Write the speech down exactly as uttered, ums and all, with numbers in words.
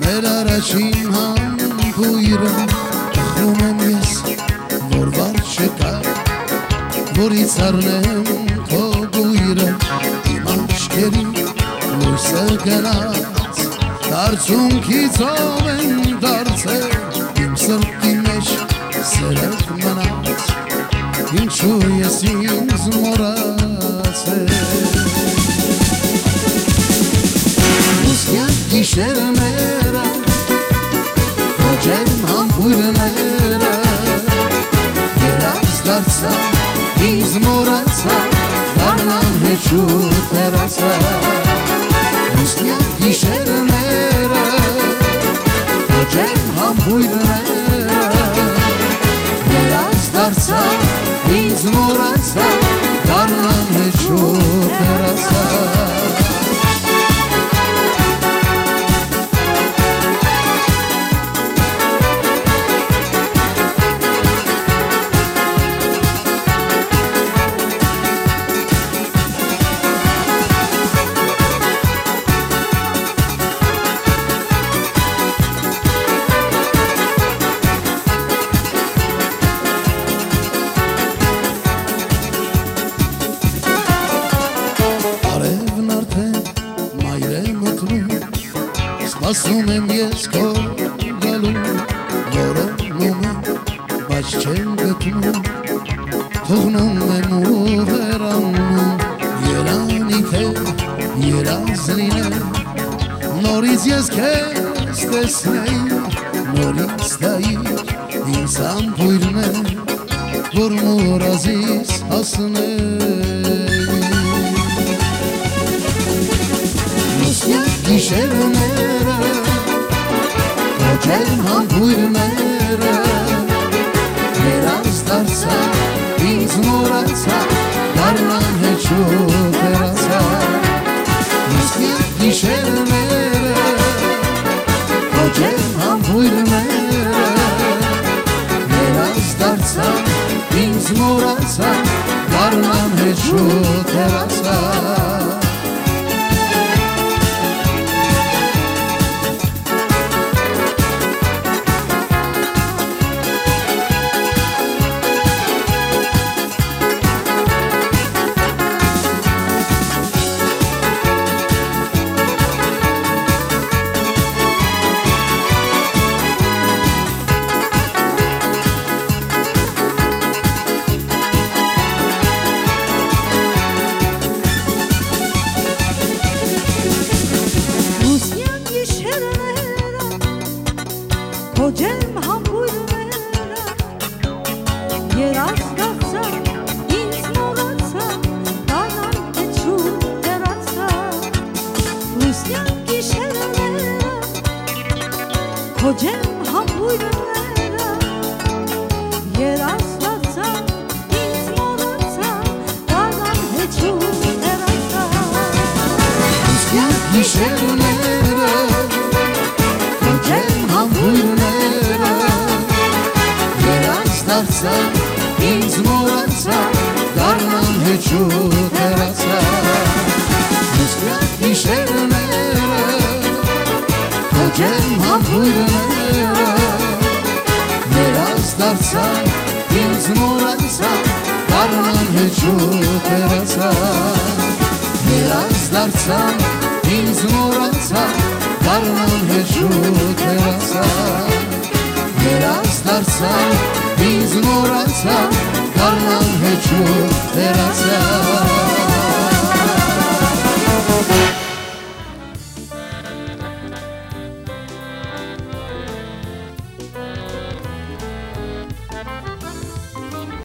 Առաջին համբույրը խրում եմ ես, որ վար չկա, որից առնեմ քո բույրը, իմ աչքերի լույսը գնաց, արցունքից ով են դարձել, իմ սրտի մեջ սերդ մնաց, ինչու ես ինձ մոռացել։ Ուսկյակ գիշերները Ջերմ համբույրները երաս դարձա, ինձ մոռացա, դառնան հեչու տերացա, ուսնյակ գիշերները, ջերմ համբույրները երաս դարձա, ինձ մոռացա, դառնան հեչու տերացա Ասում եմ ես քո գալու, որոնում եմ, բայց չեմ գտնում, թողնում եմ ու վերանում, երանի թե երազ լինեմ, նորից ես քեզ տեսնեի, նորից տայիր ինձ համբույրն է, որ մոռազիս հասնեի։ Ուսնյակ գիշերները Ջերմ համբույրները երաս դարձա, ինձ մոռացա, դառնան հեչու տերացա, ուսնյակ գիշերները Ջերմ համբույրները երաս դարձա, ինձ մոռացա, դառնան հեչու տերացա Ջերմ համբույրները երաս դարձա, ինձ մոռացա, դառնան հեչու տերացա, լուսնյակ գիշերները քո ջերմ համբույրները երաս դարձա, ինձ մոռացա, դառնան հեչու տերացա, լուսնյակ գիշերները քո ջերմ համբույրները դարձա, ինձ մոռացա, դառնան հեչու տերացա, ուսնյակ գիշերները, քո ջերմ համբույրները երաս դարձա, ինձ մոռացա, դառնան հեչու տերացա, երաս դարձա, ինձ մոռացա, դառնան հեչու տերացա, երաս դարձա, ինձ մոռացա, դառնան հեչու տերացա